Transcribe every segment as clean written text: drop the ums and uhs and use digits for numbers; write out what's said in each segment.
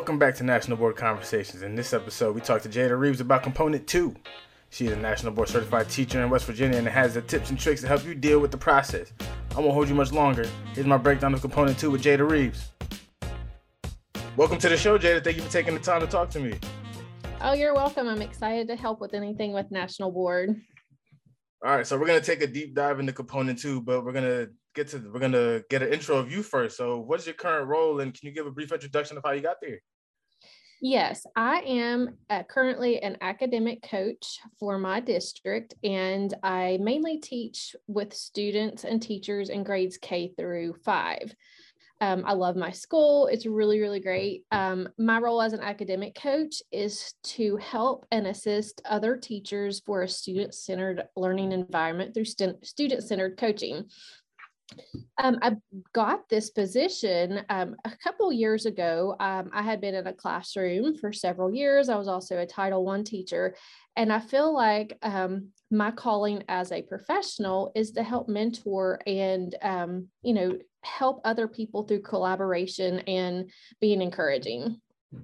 Welcome back to National Board Conversations. In this episode, we talked to Jada Reeves about Component 2. She is a National Board Certified teacher in West Virginia and has the tips and tricks to help you deal with the process. I won't hold you much longer. Here's my breakdown of Component 2 with Jada Reeves. Welcome to the show, Jada. Thank you for taking the time to talk to me. Oh, you're welcome. I'm excited to help with anything with National Board. All right, so we're going to take a deep dive into Component 2, but we're going to get an intro of you first. So what's your current role, and can you give a brief introduction of how you got there? Yes, I am currently an academic coach for my district, and I mainly teach with students and teachers in grades K through 5. I love my school. It's really, really great. My role as an academic coach is to help and assist other teachers for a student-centered learning environment through student-centered coaching. I got this position a couple years ago. I had been in a classroom for several years. I was also a Title I teacher, and I feel like my calling as a professional is to help mentor and, help other people through collaboration and being encouraging.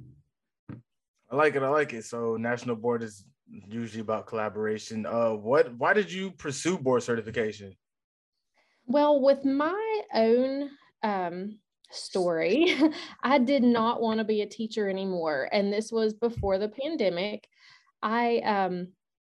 I like it. So National Board is usually about collaboration. Why did you pursue board certification? Well, with my own story, I did not want to be a teacher anymore. And this was before the pandemic. I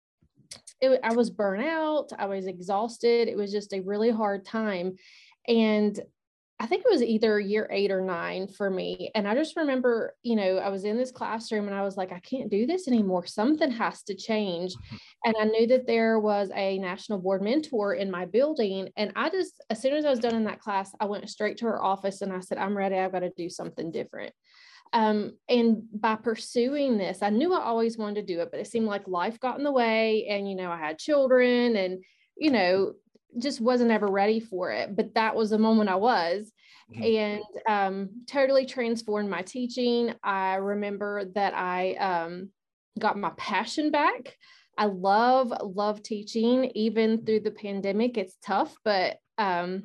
was burnt out. I was exhausted. It was just a really hard time. And I think it was either year 8 or 9 for me. And I just remember, I was in this classroom and I was like, I can't do this anymore. Something has to change. And I knew that there was a National Board mentor in my building. And as soon as I was done in that class, I went straight to her office and I said, I'm ready. I've got to do something different. And by pursuing this, I knew I always wanted to do it, but it seemed like life got in the way. And, I had children and, just wasn't ever ready for it. But that was the moment I was. And totally transformed my teaching. I remember that I got my passion back. I love teaching, even through the pandemic. It's tough, but I'm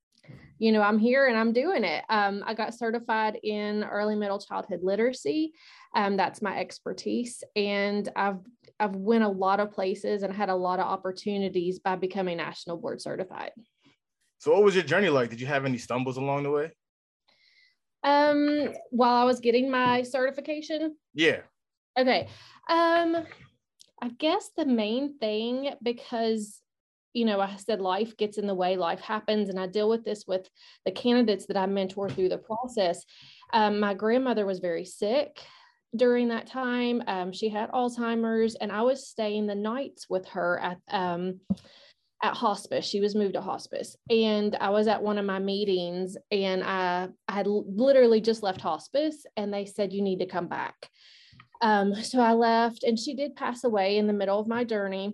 here and I'm doing it. I got certified in early middle childhood literacy. That's my expertise. And I've went a lot of places and had a lot of opportunities by becoming National Board certified. So what was your journey like? Did you have any stumbles along the way? While I was getting my certification? Yeah. Okay. I guess the main thing, because I said life gets in the way, life happens, and I deal with this with the candidates that I mentor through the process. My grandmother was very sick during that time. She had Alzheimer's, and I was staying the nights with her at hospice. She was moved to hospice, and I was at one of my meetings, and I had literally just left hospice, and they said, you need to come back. So I left, and she did pass away in the middle of my journey.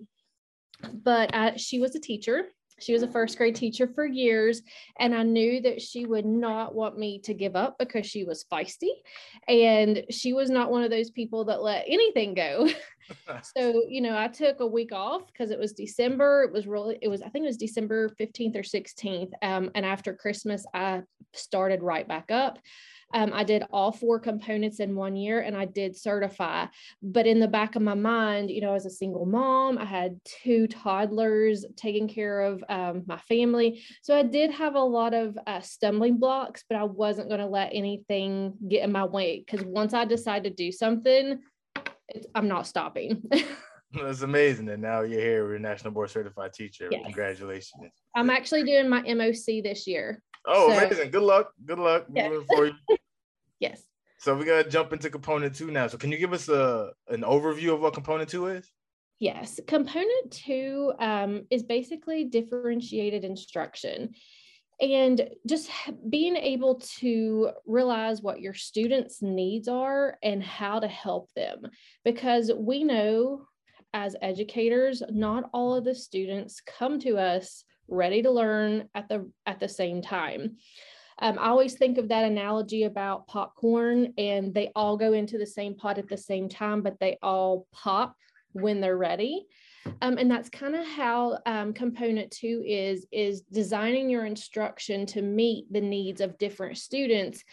But she was a teacher. She was a first grade teacher for years. And I knew that she would not want me to give up because she was feisty. And she was not one of those people that let anything go. So, I took a week off because it was December. I think it was December 15th or 16th. And after Christmas, I started right back up. I did all 4 components in 1 year, and I did certify. But in the back of my mind, I was a single mom. I had 2 toddlers taking care of my family. So I did have a lot of stumbling blocks, but I wasn't going to let anything get in my way, because once I decide to do something, I'm not stopping. That's amazing. And now you're here with a National Board Certified teacher. Yes. Congratulations. I'm actually doing my MOC this year. Oh, so, amazing. Good luck. Yes. Moving for you. Yes. So we're going to jump into Component 2 now. So can you give us an overview of what Component 2 is? Yes. Component 2 is basically differentiated instruction. And just being able to realize what your students' needs are and how to help them. Because we know as educators, not all of the students come to us ready to learn at the same time. I always think of that analogy about popcorn, and they all go into the same pot at the same time, but they all pop when they're ready. And that's kind of how component 2 is designing your instruction to meet the needs of different students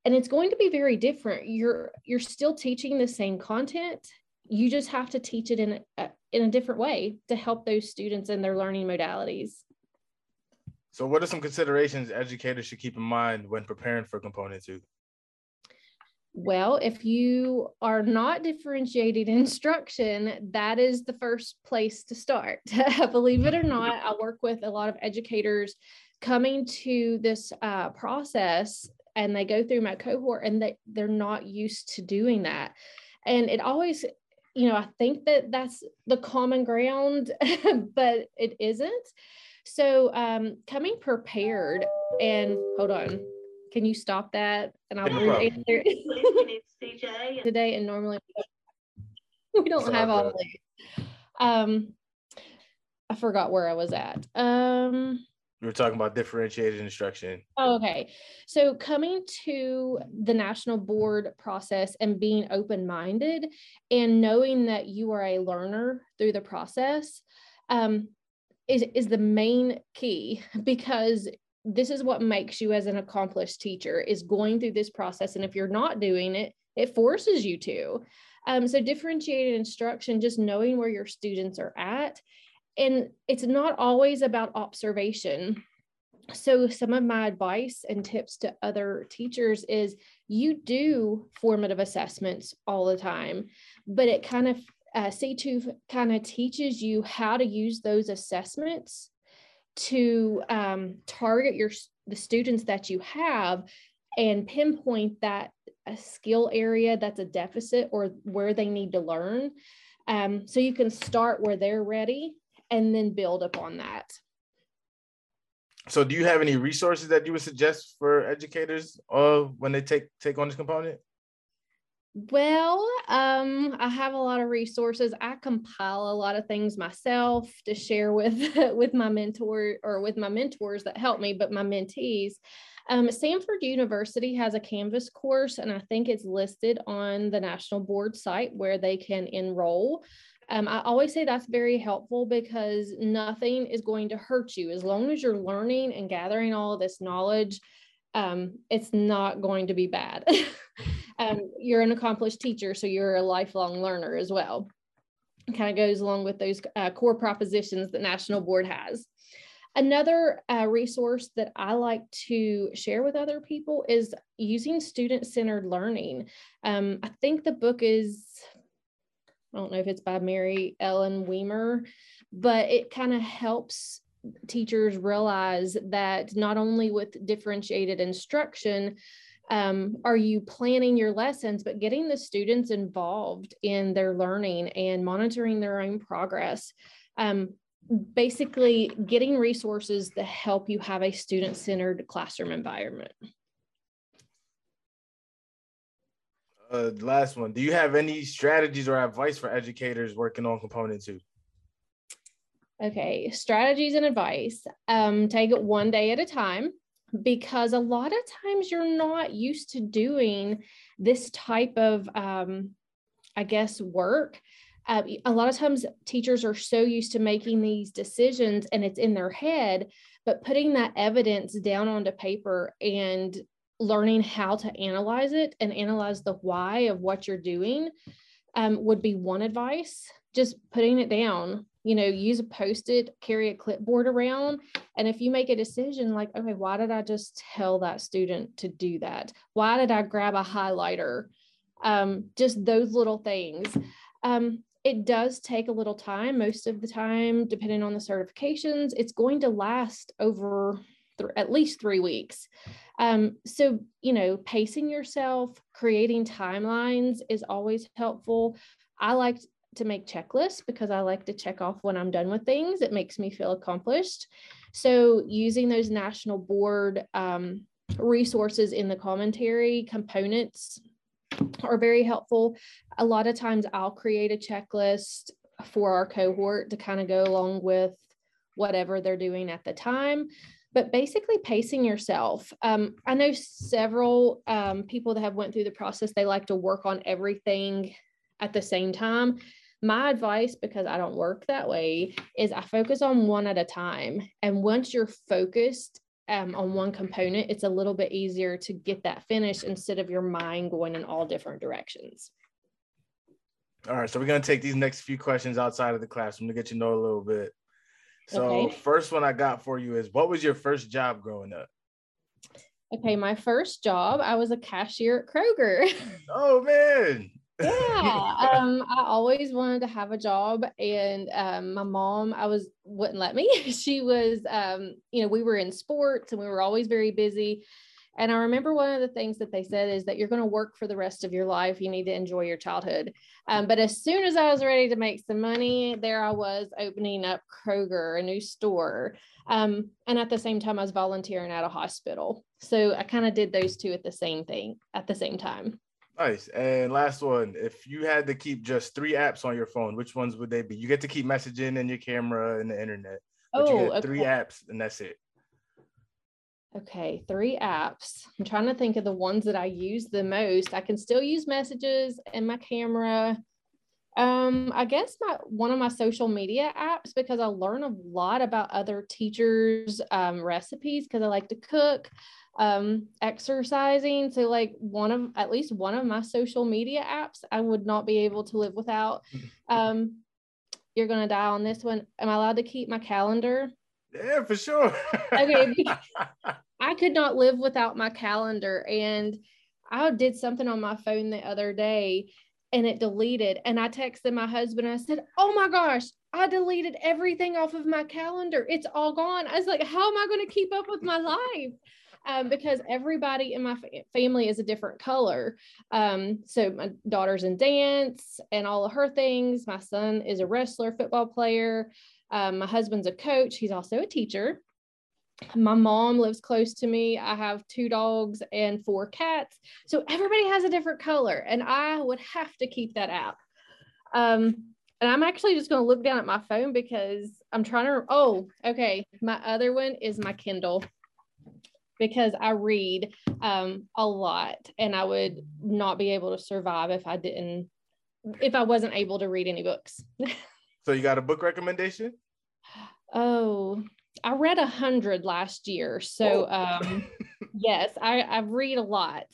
And it's going to be very different. You're still teaching the same content. You just have to teach it in a different way to help those students in their learning modalities. So what are some considerations educators should keep in mind when preparing for Component 2? Well, if you are not differentiated instruction, that is the first place to start. Believe it or not, I work with a lot of educators coming to this process, and they go through my cohort and they're not used to doing that. And it always, I think that that's the common ground, but it isn't. So coming prepared, and hold on. Can you stop that? And I'll answer it today. And normally we don't have all of these. I forgot where I was at. We were talking about differentiated instruction. Oh, okay. So coming to the national board process and being open-minded and knowing that you are a learner through the process is the main key, because this is what makes you as an accomplished teacher, is going through this process. And if you're not doing it, it forces you to. So differentiated instruction, just knowing where your students are at. And it's not always about observation. So some of my advice and tips to other teachers is you do formative assessments all the time, but it kind of, C2 kind of teaches you how to use those assessments to target the students that you have and pinpoint that a skill area that's a deficit or where they need to learn. So you can start where they're ready and then build upon that. So do you have any resources that you would suggest for educators when they take on this component? Well, I have a lot of resources. I compile a lot of things myself to share with my mentor, or with my mentors that help me, but my mentees. Samford University has a Canvas course, and I think it's listed on the National Board site where they can enroll. I always say that's very helpful, because nothing is going to hurt you as long as you're learning and gathering all of this knowledge. It's not going to be bad. You're an accomplished teacher, so you're a lifelong learner as well. It kind of goes along with those core propositions that National Board has. Another resource that I like to share with other people is using student-centered learning. I think the book is, I don't know if it's by Mary Ellen Weimer, but it kind of helps teachers realize that not only with differentiated instruction are you planning your lessons, but getting the students involved in their learning and monitoring their own progress. Basically getting resources to help you have a student-centered classroom environment. Last one. Do you have any strategies or advice for educators working on Component 2? Okay, strategies and advice. Take it one day at a time, because a lot of times you're not used to doing this type of, work. A lot of times teachers are so used to making these decisions and it's in their head, but putting that evidence down onto paper and learning how to analyze it and analyze the why of what you're doing would be one advice. Just putting it down, use a Post-it, carry a clipboard around. And if you make a decision like, okay, why did I just tell that student to do that? Why did I grab a highlighter? Just those little things. It does take a little time. Most of the time, depending on the certifications, it's going to last over at least 3 weeks. So, pacing yourself, creating timelines is always helpful. I like to make checklists because I like to check off when I'm done with things. It makes me feel accomplished. So using those National Board resources in the commentary components are very helpful. A lot of times I'll create a checklist for our cohort to kind of go along with whatever they're doing at the time. But basically pacing yourself. I know several people that have went through the process, they like to work on everything at the same time. My advice, because I don't work that way, is I focus on one at a time. And once you're focused on one component, it's a little bit easier to get that finished instead of your mind going in all different directions. All right, so we're going to take these next few questions outside of the classroom to get you to know a little bit. So First one I got for you is, what was your first job growing up? Okay, my first job, I was a cashier at Kroger. Oh, man. Yeah, I always wanted to have a job, and my mom, wouldn't let me. She was, we were in sports and we were always very busy. And I remember one of the things that they said is that you're going to work for the rest of your life. You need to enjoy your childhood. But as soon as I was ready to make some money, there I was opening up Kroger, a new store. And at the same time, I was volunteering at a hospital. So I kind of did those two at the same time. Nice. And last one, if you had to keep just 3 apps on your phone, which ones would they be? You get to keep messaging and your camera and the internet. But you get 3 apps and that's it. Okay, 3 apps. I'm trying to think of the ones that I use the most. I can still use messages and my camera. I guess one of my social media apps, because I learn a lot about other teachers' recipes, because I like to cook, exercising. So like at least one of my social media apps, I would not be able to live without. You're going to die on this one. Am I allowed to keep my calendar? Yeah, for sure. Okay. I could not live without my calendar. And I did something on my phone the other day and it deleted. And I texted my husband. I said, oh my gosh, I deleted everything off of my calendar. It's all gone. I was like, how am I going to keep up with my life? Because everybody in my family is a different color. So my daughter's in dance and all of her things. My son is a wrestler, football player. My husband's a coach. He's also a teacher. My mom lives close to me. I have 2 dogs and 4 cats. So everybody has a different color and I would have to keep that app. And I'm actually just going to look down at my phone because I'm trying to, my other one is my Kindle, because I read a lot and I would not be able to survive if I wasn't able to read any books. So you got a book recommendation? Oh, I read 100 last year. So yes, I read a lot.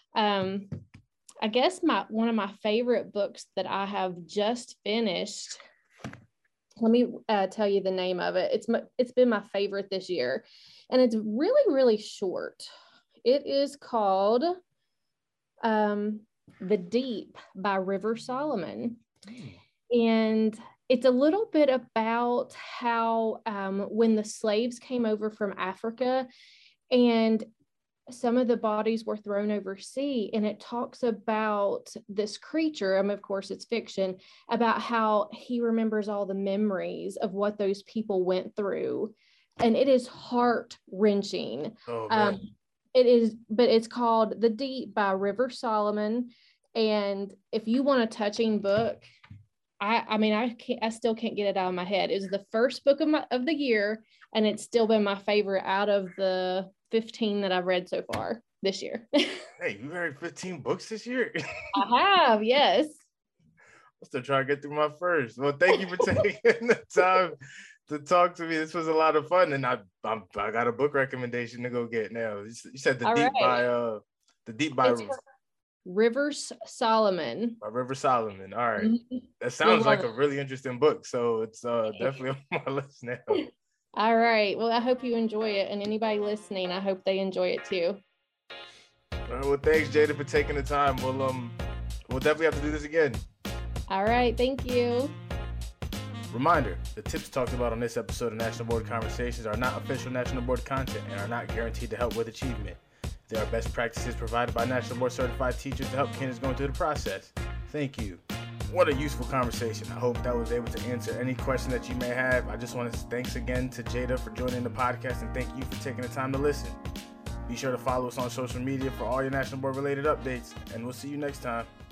I guess one of my favorite books that I have just finished, let me tell you the name of it. It's been my favorite this year. And it's really, really short. It is called The Deep by River Solomon. And it's a little bit about how when the slaves came over from Africa and some of the bodies were thrown overseas, and it talks about this creature, of course it's fiction, about how he remembers all the memories of what those people went through. And it is heart-wrenching. It is, but it's called The Deep by River Solomon. And if you want a touching book, I still can't get it out of my head. It was the first book of the year, and it's still been my favorite out of the 15 that I've read so far this year. Hey, you read 15 books this year? I have, yes. I'm still trying to get through my first. Well, thank you for taking the time to talk to me. This was a lot of fun, and I got a book recommendation to go get now. You said The Deep by River Solomon. By River Solomon. All right. That sounds like a really interesting book. So it's definitely on my list now. All right. Well, I hope you enjoy it. And anybody listening, I hope they enjoy it too. All right. Well, thanks, Jada, for taking the time. We'll definitely have to do this again. All right. Thank you. Reminder, the tips talked about on this episode of National Board Conversations are not official National Board content and are not guaranteed to help with achievement. They are best practices provided by National Board Certified teachers to help candidates going through the process. Thank you. What a useful conversation. I hope that was able to answer any question that you may have. I just want to thanks again to Jada for joining the podcast, and thank you for taking the time to listen. Be sure to follow us on social media for all your National Board related updates, and we'll see you next time.